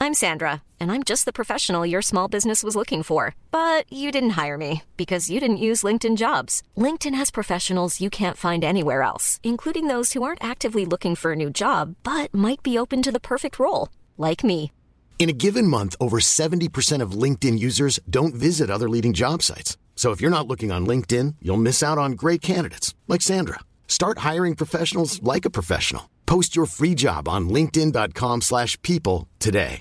I'm Sandra, and I'm just the professional your small business was looking for. But you didn't hire me because you didn't use LinkedIn Jobs. LinkedIn has professionals you can't find anywhere else, including those who aren't actively looking for a new job, but might be open to the perfect role, like me. In a given month, over 70% of LinkedIn users don't visit other leading job sites. So if you're not looking on LinkedIn, you'll miss out on great candidates like Sandra. Start hiring professionals like a professional. Post your free job on linkedin.com/people today.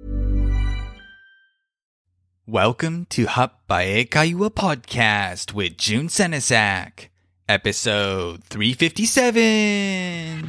Welcome to Happae Kaiwa Podcast with Jun Senesak, episode 357.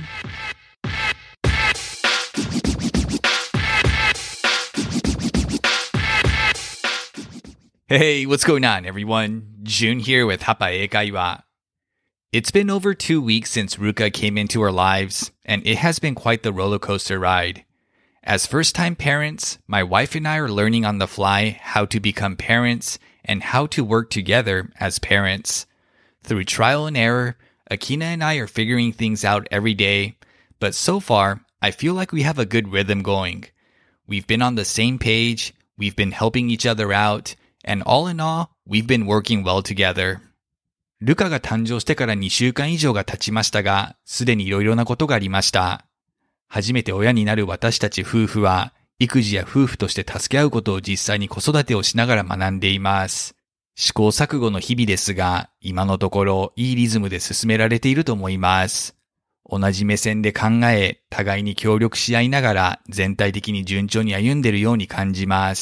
Hey, what's going on, everyone? Jun here with Happae Kaiwa. It's been over 2 weeks since Ruka came into our lives, and it has been quite the roller coaster ride. As first-time parents, my wife and I are learning on the fly how to become parents and how to work together as parents. Through trial and error, Akina and I are figuring things out every day, but so far, I feel like we have a good rhythm going. We've been on the same page, we've been helping each other out, and all in all, we've been working well together. ルカが誕生してから2週間以上が経ちましたが、すでにいろいろなことがありました。初めて親になる私たち夫婦は、育児や夫婦として助け合うことを実際に子育てをしながら学んでいます。試行錯誤の日々ですが、今のところいいリズムで進められていると思います。同じ目線で考え、互いに協力し合いながら全体的に順調に歩んでいるように感じます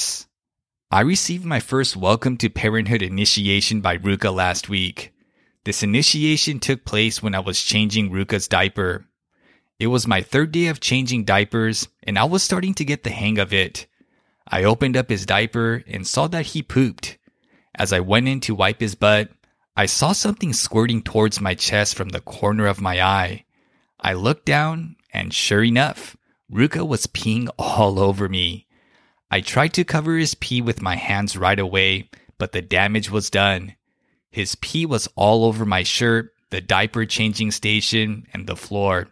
。I received my first Welcome to Parenthood initiation by Ruka last week. This initiation took place when I was changing Ruka's diaper. It was my third day of changing diapers, and I was starting to get the hang of it. I opened up his diaper and saw that he pooped. As I went in to wipe his butt, I saw something squirting towards my chest from the corner of my eye. I looked down, and sure enough, Ruka was peeing all over me. I tried to cover his pee with my hands right away, but the damage was done. His pee was all over my shirt, the diaper changing station, and the floor.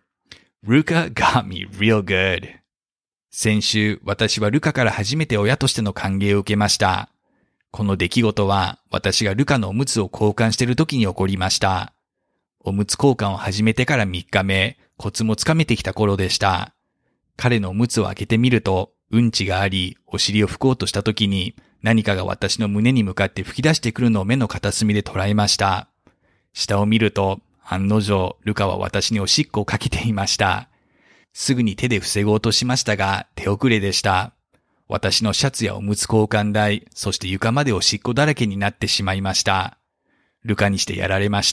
Ruka got me real good. 先週、私はルカから初めて親としての歓迎を受けました。この出来事は、私がルカのおむつを交換している時に起こりました。おむつ交換を始めてから3日目、コツもつかめてきた頃でした。彼のおむつを開けてみると、うんちがあり、お尻を拭こうとした時に、何かが私の胸に向かって吹き出してくるのを目の片隅で捉えました。下を見ると、案の定、ルカは私におしっこをかけていました。すぐに手で防ごうとしましたが、手遅れでした。私のシャツやおむつ交換台、そして床までおしっこだらけになってしまいました。ルカにしてやられました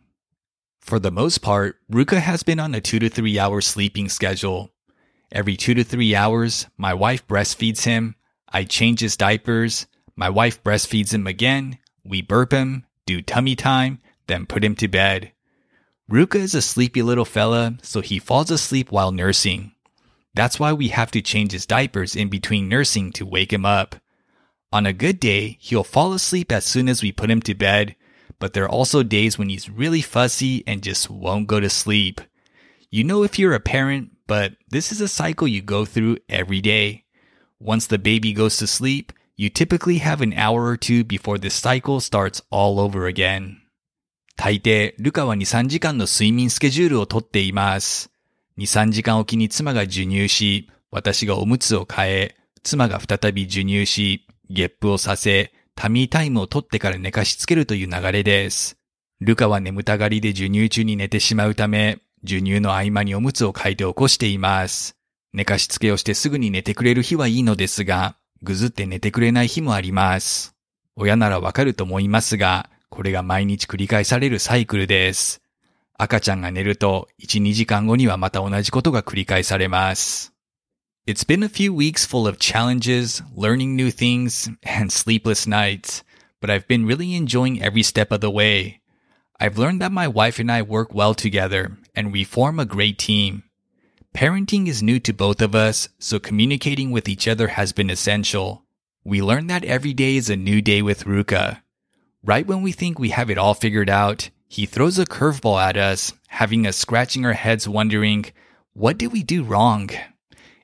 。For the most part, Ruka has been on a 2 to 3 hour sleeping schedule. Every 2 to 3 hours, my wife breastfeeds him. I change his diapers. My wife breastfeeds him again. We burp him, do tummy time, then put him to bed. Ruka is a sleepy little fella, so he falls asleep while nursing. That's why we have to change his diapers in between nursing to wake him up. On a good day, he'll fall asleep as soon as we put him to bed, but there are also days when he's really fussy and just won't go to sleep. You know if you're a parent, but this is a cycle you go through every day. Once the baby goes to sleep, you typically have an hour or two before this cycle starts all over again. 大抵、ルカは 2,3 時間の睡眠スケジュールをとっています。2,3 時間おきに妻が授乳し、私がおむつを替え、妻が再び授乳し、ゲップをさせ、タミータイムを取ってから寝かしつけるという流れです。ルカは眠たがりで授乳中に寝てしまうため、授乳の合間におむつを替えて起こしています。寝かしつけをしてすぐに寝てくれる日はいいのですが、ぐずって寝てくれない日もあります。親ならわかると思いますが、これが毎日繰り返されるサイクルです。赤ちゃんが寝ると 1,2 時間後にはまた同じことが繰り返されます。It's been a few weeks full of challenges, learning new things, and sleepless nights, but I've been really enjoying every step of the way. I've learned that my wife and I work well together, and we form a great team. Parenting is new to both of us, so communicating with each other has been essential. We learned that every day is a new day with Ruka. Right when we think we have it all figured out, he throws a curveball at us, having us scratching our heads wondering, what did we do wrong?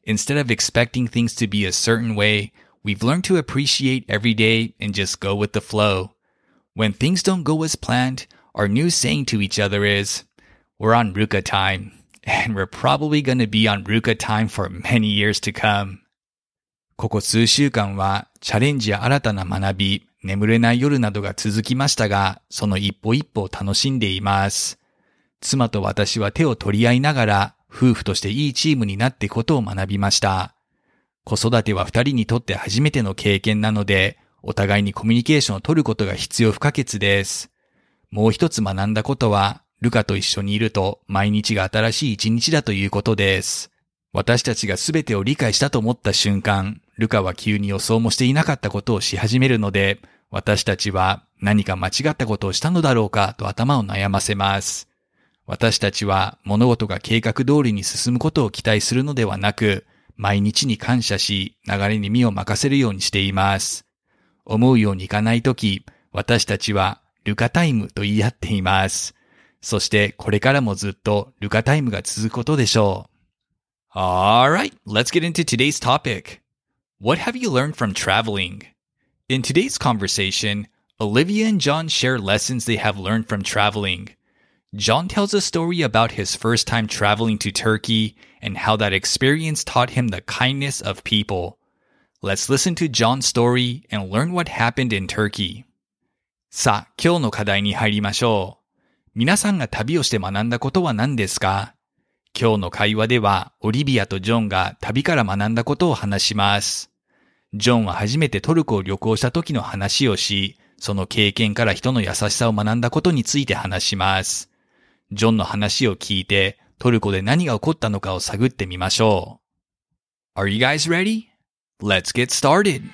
Instead of expecting things to be a certain way, we've learned to appreciate every day and just go with the flow. When things don't go as planned, our new saying to each other is, we're on Ruka time, and we're probably going to be on Ruka time for many years to come. ここ数週間はチャレンジや新たな学び、眠れない夜などが続きましたが、その一歩一歩を楽しんでいます。妻と私は手を取り合いながら、夫婦としていいチームになっていくことを学びました。子育ては二人にとって初めての経験なので、お互いにコミュニケーションを取ることが必要不可欠です。もう一つ学んだことは、ルカと一緒にいると毎日が新しい一日だということです。私たちが全てを理解したと思った瞬間、ルカは急に予想もしていなかったことをし始めるので、私たちは何か間違ったことをしたのだろうかと頭を悩ませます。私たちは物事が計画通りに進むことを期待するのではなく、毎日に感謝し、流れに身を任せるようにしています。思うようにいかないとき、私たちはルカタイムと言い合っています。そしてこれからもずっとルカタイムが続くことでしょう。Alright, let's get into today's topic. What have you learned from traveling? In today's conversation, Olivia and John share lessons they have learned from traveling. John tells a story about his first time traveling to Turkey and how that experience taught him the kindness of people. Let's listen to John's story and learn what happened in Turkey. さあ、今日の課題に入りましょう。皆さんが旅をして学んだことは何ですか？今日の会話では、オリビアとジョンが旅から学んだことを話します。ジョンは初めてトルコを旅行した時の話をし、その経験から人の優しさを学んだことについて話します。ジョンの話を聞いて、トルコで何が起こったのかを探ってみましょう。Are you guys ready? Let's get started!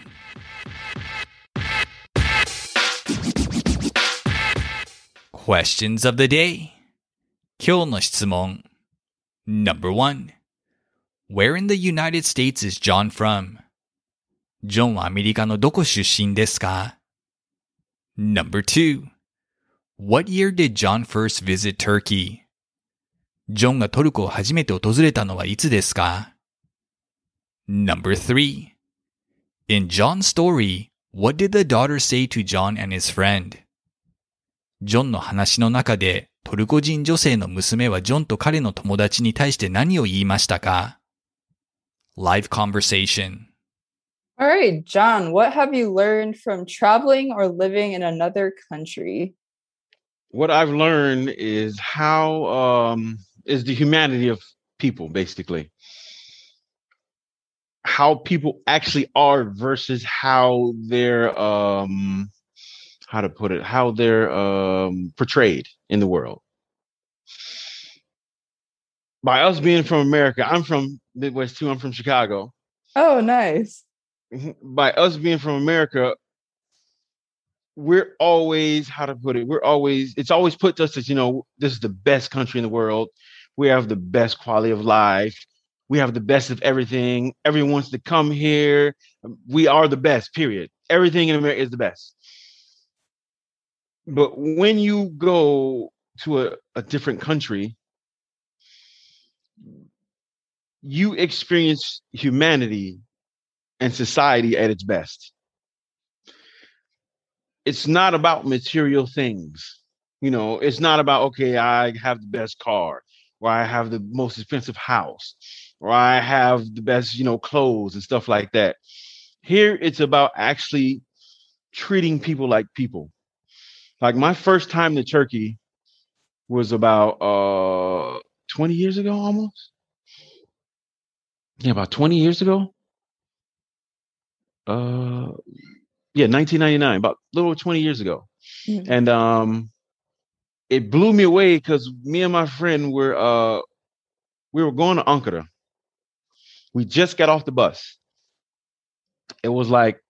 Questions of the day. 今日の質問。Number 1. Where in the United States is John from? ジョンはアメリカのどこ出身ですか？ Number 2. What year did John first visit Turkey? ジョンがトルコを初めて訪れたのはいつですか？ Number 3. In John's story, what did the daughter say to John and his friend? ジョンの話の中で、トルコ人女性の娘はジョンと彼の友達に対して何を言いましたか？ Live conversation. All right, John, what have you learned from traveling or living in another country? What I've learned is how is the humanity of people, basically. How people actually are versus how they're how they're portrayed in the world. By us being from America, I'm from Midwest too. I'm from Chicago. Oh, nice. By us being from America, we're always, it's always put us as, this is the best country in the world. We have the best quality of life. We have the best of everything. Everyone wants to come here. We are the best, period. Everything in America is the best. But when you go to a different country, you experience humanity and society at its best. It's not about material things. It's not about, okay, I have the best car, or I have the most expensive house, or I have the best, clothes and stuff like that. Here, it's about actually treating people like people. Like my first time to Turkey was about 20 years ago almost. Yeah, about 20 years ago. 1999, about a little 20 years ago. Mm-hmm. And it blew me away because me and my friend we were going to Ankara. We just got off the bus. It was like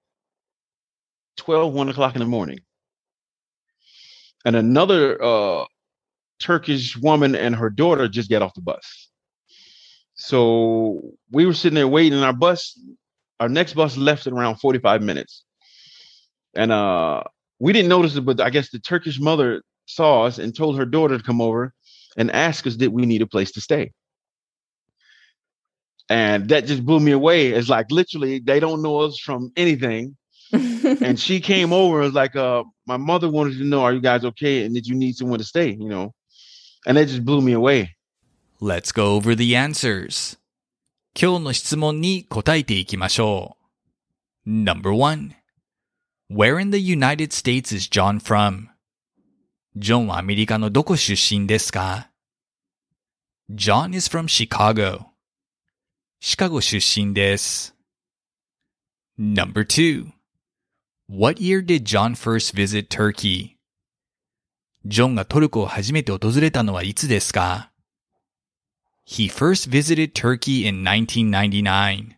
1 o'clock in the morning. And another Turkish woman and her daughter just got off the bus. So we were sitting there waiting, and our next bus left in around 45 minutes. And we didn't notice it, but I guess the Turkish mother saw us and told her daughter to come over and ask us, did we need a place to stay? And that just blew me away. It's like literally they don't know us from anything. And she came over and was like, my mother wanted to know, are you guys okay? And did you need someone to stay, you know? And that just blew me away. Let's go over the answers. 今日の質問に答えていきましょう。Number 1. Where in the United States is John from? ジョンはアメリカのどこ出身ですか？ John is from Chicago. シカゴ出身です。Number 2. What year did John first visit Turkey? ジョンがトルコを初めて訪れたのはいつですか？ He first visited Turkey in 1999.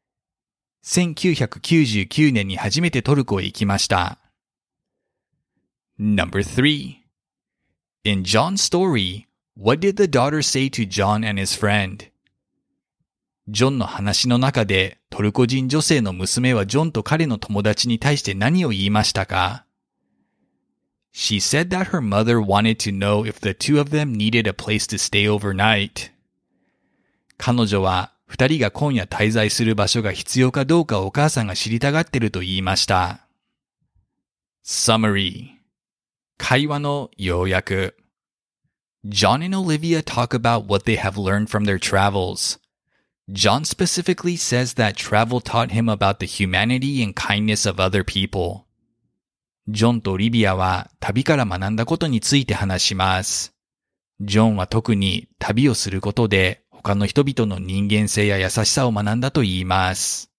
1999年に初めてトルコへ行きました。Number 3. In John's story, what did the daughter say to John and his friend? ジョンの話の中でトルコ人女性の娘はジョンと彼の友達に対して何を言いましたか？ She said that her mother wanted to know if the two of them needed a place to stay overnight. 彼女は二人が今夜滞在する場所が必要かどうかお母さんが知りたがってると言いました。Summary. 会話の要約。John and Olivia talk about what they have learned from their travels. John specifically says that travel taught him about the humanity and kindness of other people. ジョンとオリビアは旅から学んだことについて話します。ジョンは特に旅をすることで他の人々の人間性や優しさを学んだと言います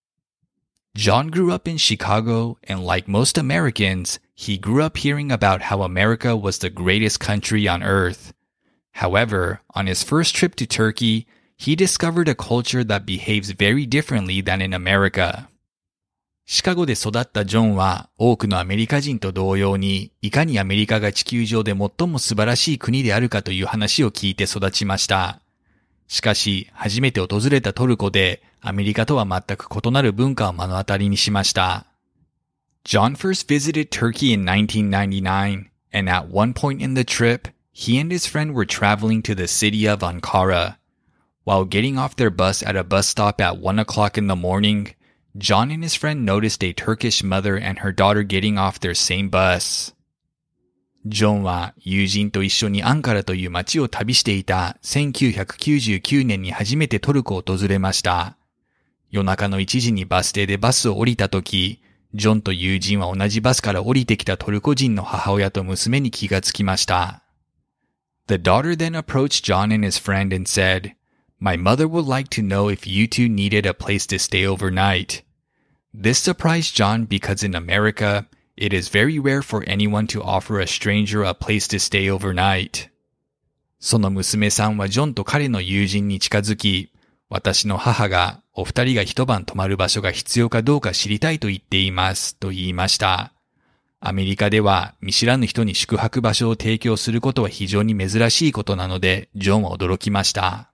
。John grew up in Chicago, and like most Americans, he grew up hearing about how America was the greatest country on earth. However, on his first trip to Turkey, he discovered a culture that behaves very differently than in America. シカゴで育ったジョンは多くのアメリカ人と同様にいかにアメリカが地球上で最も素晴らしい国であるかという話を聞いて育ちました。しかし、初めて訪れたトルコでアメリカとは全く異なる文化を目の当たりにしました。John first visited Turkey in 1999, and at one point in the trip, he and his friend were traveling to the city of Ankara. While getting off their bus at a bus stop at 1 o'clock in the morning, John and his friend noticed a Turkish mother and her daughter getting off their same bus. ジョンは友人と一緒にアンカラという街を旅していた1999年に初めてトルコを訪れました。夜中の1時にバス停でバスを降りたとき、ジョンと友人は同じバスから降りてきたトルコ人の母親と娘に気がつきました。The daughter then approached John and his friend and said, My mother would like to know if you two needed a place to stay overnight. This surprised John because in America, it is very rare for anyone to offer a stranger a place to stay overnight. その娘さんはジョンと彼の友人に近づき、私の母がお二人が一晩泊まる場所が必要かどうか知りたいと言っていますと言いました。アメリカでは見知らぬ人に宿泊場所を提供することは非常に珍しいことなので、ジョンは驚きました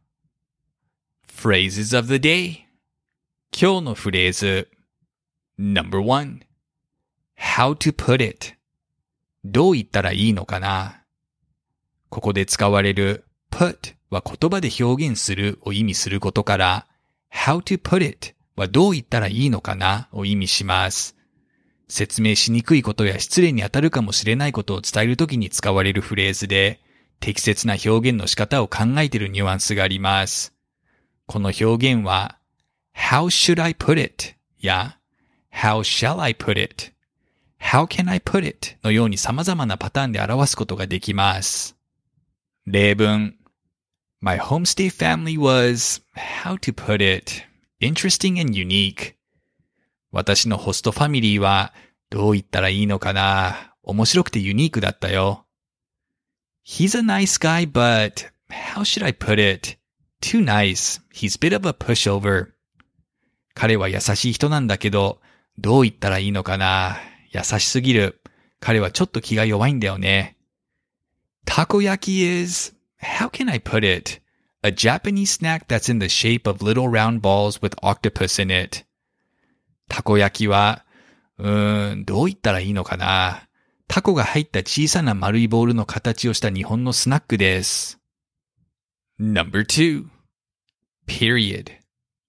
。Phrases of the day. 今日のフレーズ。Number 1. How to put it. どう言ったらいいのかな。ここで使われる put は言葉で表現するを意味することから How to put it はどう言ったらいいのかなを意味します。説明しにくいことや失礼に当たるかもしれないことを伝えるときに使われるフレーズで適切な表現の仕方を考えているニュアンスがあります。この表現は How should I put it? や How shall I put it?How can I put it? のように様々なパターンで表すことができます。例文 My homestay family was, how to put it, interesting and unique. 私のホストファミリーはどう言ったらいいのかな、面白くてユニークだったよ。He's a nice guy, but how should I put it? Too nice. He's a bit of a pushover. 彼は優しい人なんだけど、どう言ったらいいのかな、優しすぎる。彼はちょっと気が弱いんだよね。Takoyaki is, how can I put it? A Japanese snack that's in the shape of little round balls with octopus in it. たこ焼きは、どう言ったらいいのかな。タコが入った小さな丸いボールの形をした日本のスナックです。Number 2. Period.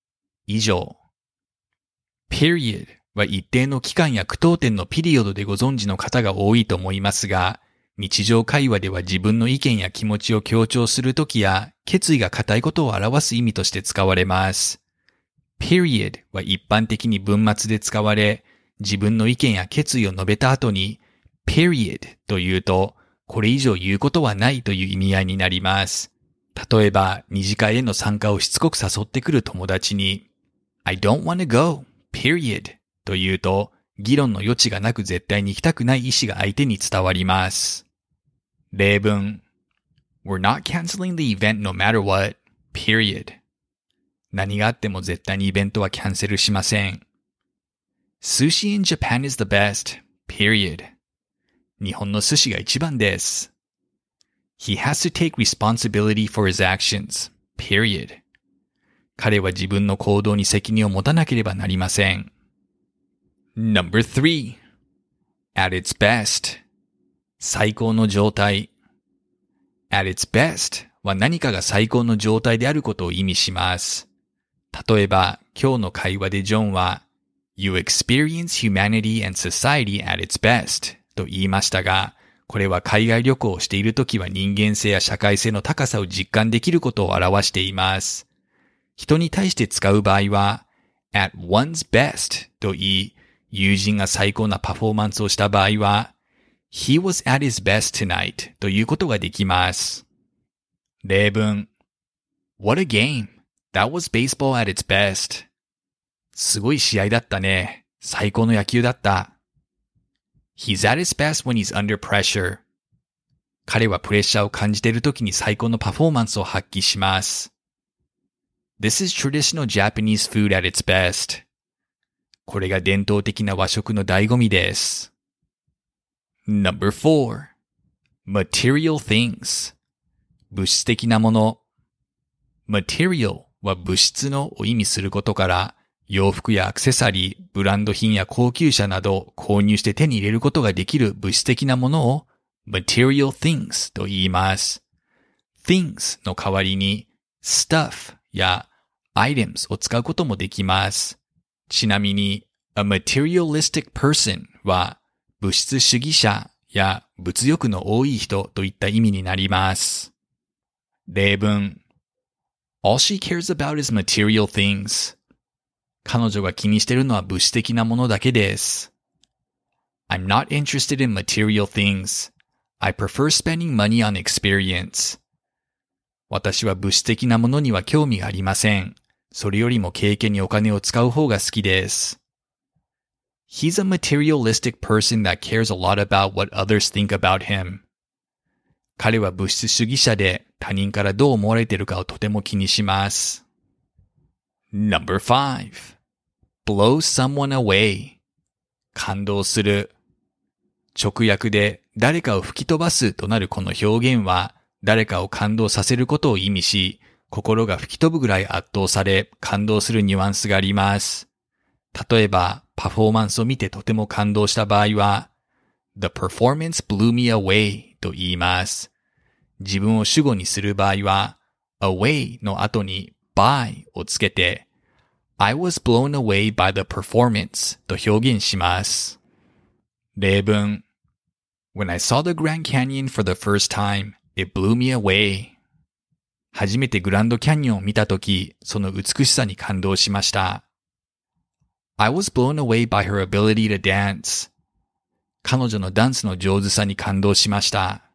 以上。period は一定の期間や句読点のピリオドでご存知の方が多いと思いますが、日常会話では自分の意見や気持ちを強調するときや、決意が固いことを表す意味として使われます。period は一般的に文末で使われ、自分の意見や決意を述べた後に、period と言うと、これ以上言うことはないという意味合いになります。例えば、二次会への参加をしつこく誘ってくる友達に、I don't want to go, period と言うと、議論の余地がなく絶対に行きたくない意思が相手に伝わります。例文 We're not canceling the event no matter what, period 何があっても絶対にイベントはキャンセルしません。Sushi in Japan is the best, period 日本の寿司が一番です。He has to take responsibility for his actions, period 彼は自分の行動に責任を持たなければなりません。Number 3 At its best 最高の状態 At its best は何かが最高の状態であることを意味します。例えば、今日の会話でジョンは You experience humanity and society at its best と言いましたが、これは海外旅行をしているときは人間性や社会性の高さを実感できることを表しています。人に対して使う場合は at one's best と言い、友人が最高なパフォーマンスをした場合はHe was at his best tonight ということができます。例文 What a game! That was baseball at its best. すごい試合だったね。最高の野球だった。He's at his best when he's under pressure. 彼はプレッシャーを感じているときに最高のパフォーマンスを発揮します。This is traditional Japanese food at its best. これが伝統的な和食の醍醐味です。Number 4 Material things 物質的なもの Material は物質のを意味することから洋服やアクセサリー、ブランド品や高級車など購入して手に入れることができる物質的なものを Material things と言います。things の代わりに stuff や items を使うこともできます。ちなみに a materialistic person は物質主義者や物欲の多い人といった意味になります。例文 All she cares about is material things. 彼女が気にしているのは物質的なものだけです。I'm not interested in material things. I prefer spending money on experience. 私は物質的なものには興味がありません。それよりも経験にお金を使う方が好きです。He's a materialistic person that cares a lot about what others think about him. 彼は物質主義者で他人からどう思われているかをとても気にします。Number 5 Blow someone away 感動する直訳で誰かを吹き飛ばすとなるこの表現は誰かを感動させることを意味し、心が吹き飛ぶぐらい圧倒され感動するニュアンスがあります。例えば、パフォーマンスを見てとても感動した場合は、The performance blew me away と言います。自分を主語にする場合は、away の後に by をつけて、I was blown away by the performance と表現します。例文 When I saw the Grand Canyon for the first time, it blew me away. 初めてグランドキャニオンを見たとき、その美しさに感動しました。I was blown away by her ability to dance. 彼女のダンスの上手さに感動しました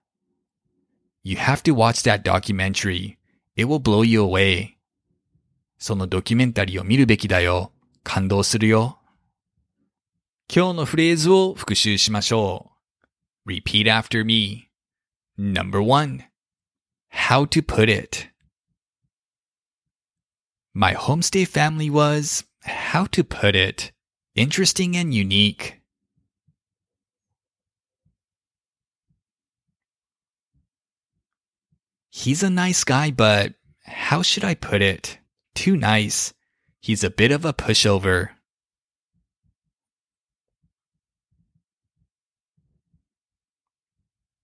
。You have to watch that documentary. It will blow you away. そのドキュメンタリーを見るべきだよ。感動するよ。今日のフレーズを復習しましょう。Repeat after me. Number 1. How to put it. My homestay family was, how to put it, interesting and unique. He's a nice guy, but how should I put it? Too nice. He's a bit of a pushover.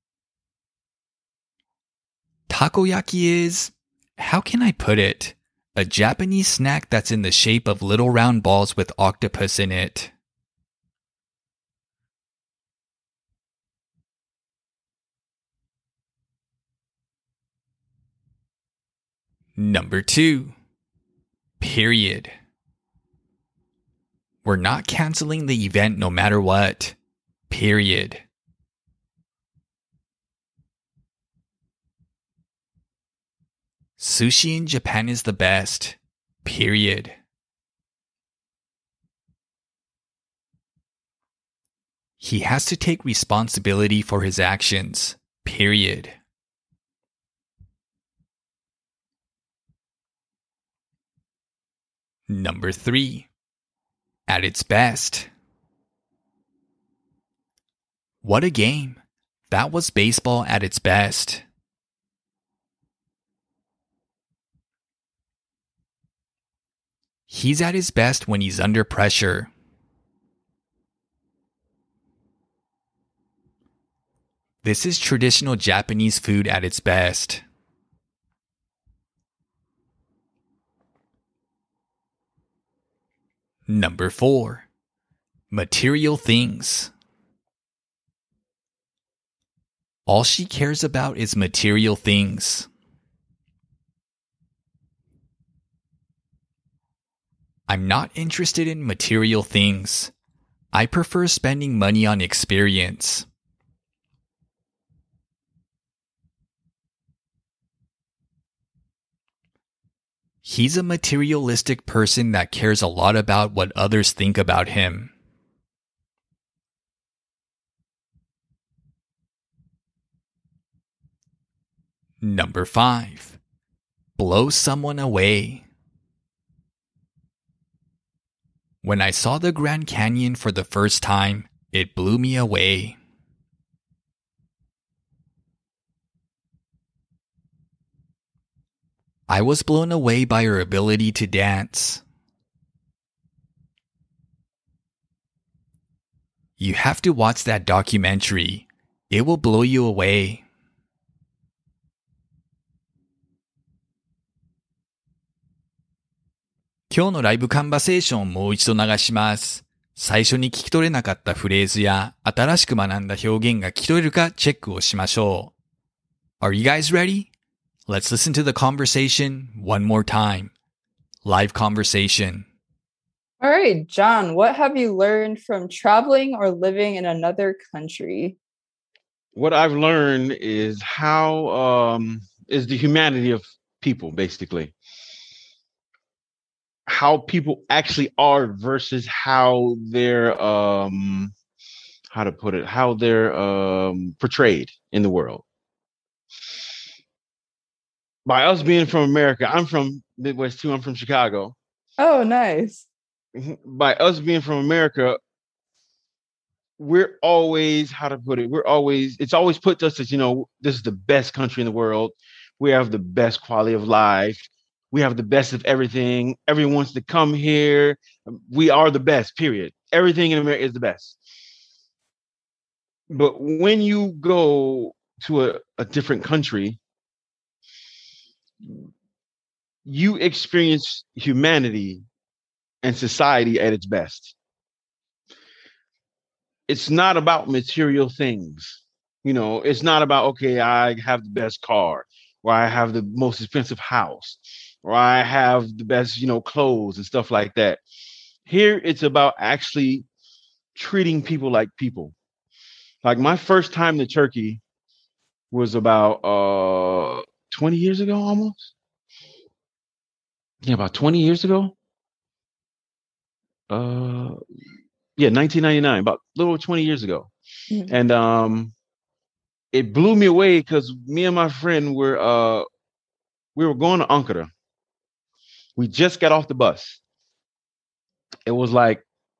Takoyaki is, how can I put it, A Japanese snack that's in the shape of little round balls with octopus in it. Number 2. Period. We're not canceling the event no matter what. Period. Sushi in Japan is the best. Period. He has to take responsibility for his actions. Period. Number 3. At its best. What a game. That was baseball at its best. He's at his best when he's under pressure. This is traditional Japanese food at its best. Number 4. Material things. All she cares about is material things. I'm not interested in material things. I prefer spending money on experience. He's a materialistic person that cares a lot about what others think about him. Number 5. Blow someone away. When I saw the Grand Canyon for the first time, it blew me away. I was blown away by her ability to dance. You have to watch that documentary. It will blow you away.今日のライブカンバセーションをもう一度流します。最初に聞き取れなかったフレーズや新しく学んだ表現が聞き取れるかチェックをしましょう。Are you guys ready? Let's listen to the conversation one more time. Live conversation. All right, John, what have you learned from traveling or living in another country? What I've learned is how is the humanity of people, basically. How people actually are versus how they're how they're portrayed in the world. By us being from America, I'm from Midwest too. I'm from Chicago. Oh, nice. By us being from America, we're always, it's always put us as, this is the best country in the world. We have the best quality of life. We have the best of everything. Everyone wants to come here. We are the best, period. Everything in America is the best. But when you go to a different country, you experience humanity and society at its best. It's not about material things. It's not about, okay, I have the best car, or I have the most expensive house, or I have the best, clothes and stuff like that. Here, it's about actually treating people like people. Like my first time to Turkey was about 20 years ago, almost. Yeah, about 20 years ago. 1999, about a little over 20 years ago. Mm-hmm. And it blew me away because me and my friend we were going to Ankara. We just got off the bus. It was like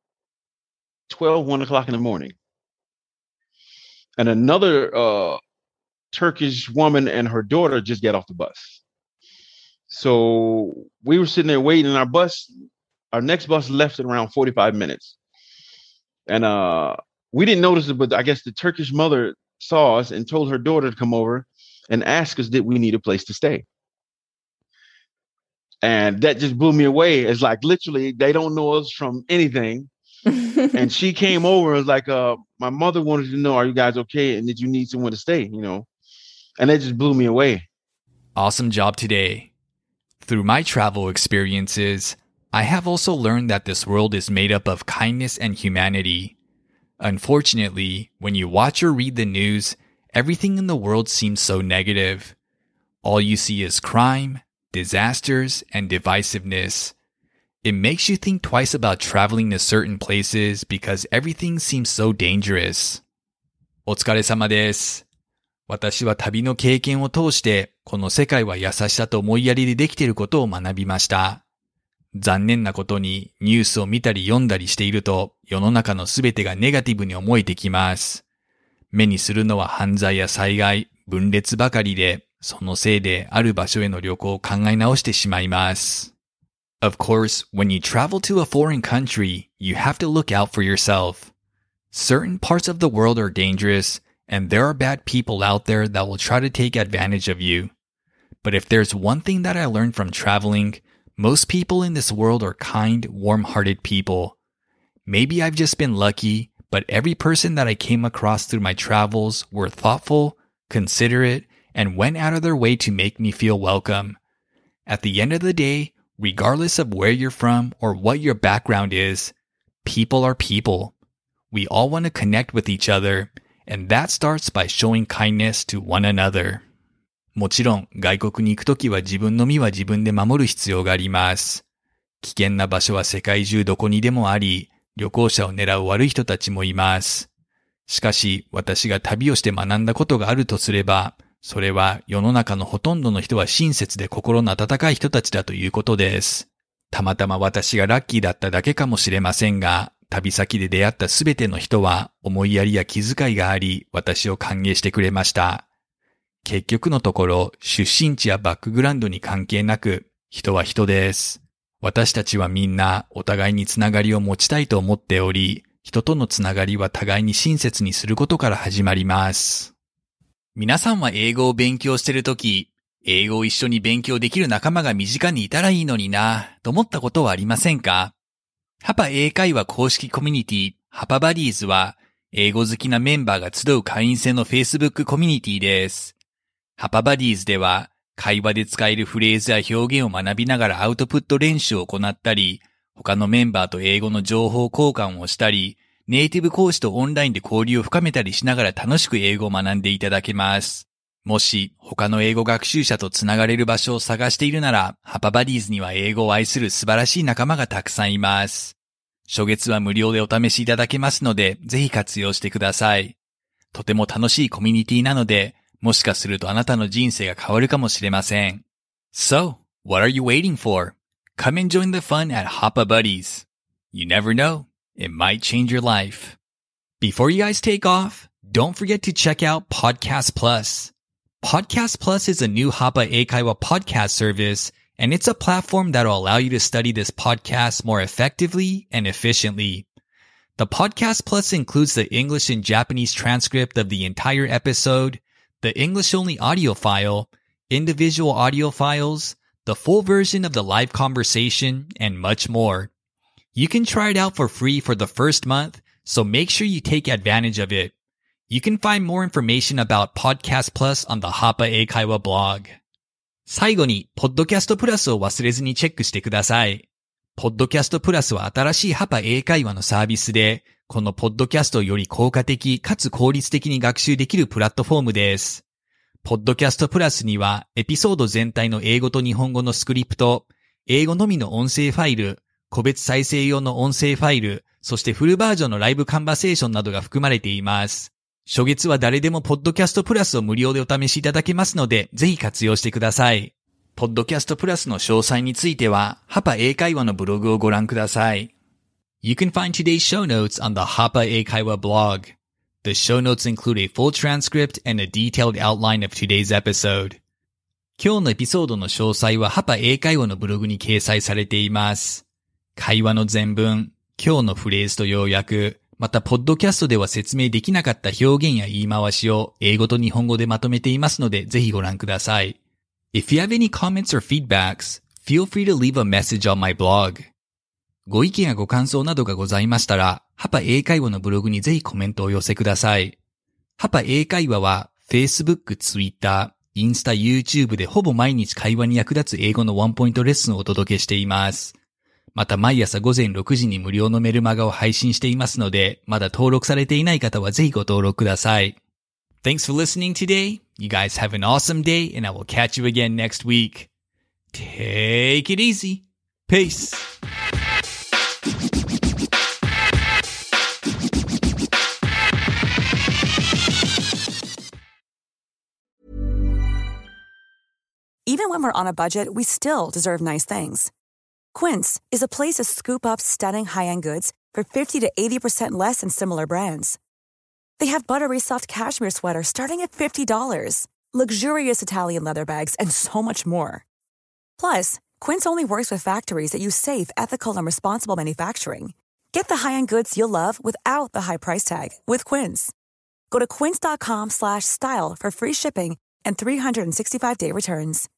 1 o'clock in the morning. And another Turkish woman and her daughter just got off the bus. So we were sitting there waiting, and our next bus left in around 45 minutes. And we didn't notice it, but I guess the Turkish mother saw us and told her daughter to come over and ask us did we need a place to stay. And that just blew me away. It's like literally they don't know us from anything. And she came over and was like, my mother wanted to know, are you guys okay? And did you need someone to stay? You know, and that just blew me away. Awesome job today. Through my travel experiences, I have also learned that this world is made up of kindness and humanity. Unfortunately, when you watch or read the news, everything in the world seems so negative. All you see is crime, disasters, and divisiveness. It makes you think twice about traveling to certain places because everything seems so dangerous. お疲れ様です。私は旅の経験を通して、この世界は優しさと思いやりでできていることを学びました。残念なことにニュースを見たり読んだりしていると、世の中のすべてがネガティブに思えてきます。目にするのは犯罪や災害、分裂ばかりで、そのせいである場所への旅行を考え直してしまいます。Of course, when you travel to a foreign country, you have to look out for yourself. Certain parts of the world are dangerous, and there are bad people out there that will try to take advantage of you. But if there's one thing that I learned from traveling, most people in this world are kind, warm-hearted people. Maybe I've just been lucky, but every person that I came across through my travels were thoughtful, considerate, and went out of their way to make me feel welcome. At the end of the day, regardless of where you're from or what your background is, people are people. We all want to connect with each other, and that starts by showing kindness to one another. もちろん、外国に行くときは自分の身は自分で守る必要があります。危険な場所は世界中どこにでもあり、旅行者を狙う悪い人たちもいます。しかし、私が旅をして学んだことがあるとすれば、それは世の中のほとんどの人は親切で心の温かい人たちだということです。たまたま私がラッキーだっただけかもしれませんが、旅先で出会ったすべての人は思いやりや気遣いがあり、私を歓迎してくれました。結局のところ、出身地やバックグラウンドに関係なく、人は人です。私たちはみんなお互いにつながりを持ちたいと思っており、人とのつながりは互いに親切にすることから始まります。皆さんは英語を勉強しているとき、英語を一緒に勉強できる仲間が身近にいたらいいのになと思ったことはありませんか？ハパ英会話公式コミュニティハパバディーズは英語好きなメンバーが集う会員制の Facebook コミュニティです。ハパバディーズでは会話で使えるフレーズや表現を学びながらアウトプット練習を行ったり、他のメンバーと英語の情報交換をしたり、ネイティブ講師とオンラインで交流を深めたりしながら楽しく英語を学んでいただけます。もし他の英語学習者とつながれる場所を探しているなら、ハパバディーズには英語を愛する素晴らしい仲間がたくさんいます。初月は無料でお試しいただけますので、ぜひ活用してください。とても楽しいコミュニティなので、もしかするとあなたの人生が変わるかもしれません。So, what are you waiting for? Come and join the fun at Hapa Buddies. You never know. It might change your life. Before you guys take off, don't forget to check out Podcast Plus. Podcast Plus is a new Hapa Eikaiwa podcast service, and it's a platform that will allow you to study this podcast more effectively and efficiently. The Podcast Plus includes the English and Japanese transcript of the entire episode, the English-only audio file, individual audio files, the full version of the live conversation, and much more. You can try it out for free for the first month, so make sure you take advantage of it. You can find more information about Podcast Plus on the Hapa Eikaiwa blog. 最後に、Podcast Plus を忘れずにチェックしてください。Podcast Plus は新しいハパ英会話のサービスで、このポッドキャストをより効果的かつ効率的に学習できるプラットフォームです。Podcast Plus には、エピソード全体の英語と日本語のスクリプト、英語のみの音声ファイル、個別再生用の音声ファイル、そしてフルバージョンのライブカンバセーションなどが含まれています。初月は誰でもポッドキャストプラスを無料でお試しいただけますので、ぜひ活用してください。ポッドキャストプラスの詳細については、ハパ英会話のブログをご覧ください。You can find today's show notes on the Hapa Eikaiwa blog. The show notes include a full transcript and a detailed outline of today's episode. 今日のエピソードの詳細はハパ英会話のブログに掲載されています。会話の全文、今日のフレーズと要約、またポッドキャストでは説明できなかった表現や言い回しを英語と日本語でまとめていますので、ぜひご覧ください。If you have any comments or feedbacks, feel free to leave a message on my blog. ご意見やご感想などがございましたら、ハパ英会話のブログにぜひコメントをお寄せください。ハパ英会話は Facebook、Twitter、インスタ、YouTube でほぼ毎日会話に役立つ英語のワンポイントレッスンをお届けしています。また毎朝午前6時に無料のメルマガを配信していますので、まだ登録されていない方はぜひご登録ください。Thanks for listening today. You guys have an awesome day and I will catch you again next week. Take it easy. Peace. Even when we're on a budget, we still deserve nice things. Quince is a place to scoop up stunning high-end goods for 50 to 80% less than similar brands. They have buttery soft cashmere sweaters starting at $50, luxurious Italian leather bags, and so much more. Plus, Quince only works with factories that use safe, ethical, and responsible manufacturing. Get the high-end goods you'll love without the high price tag with Quince. Go to quince.com/style for free shipping and 365-day returns.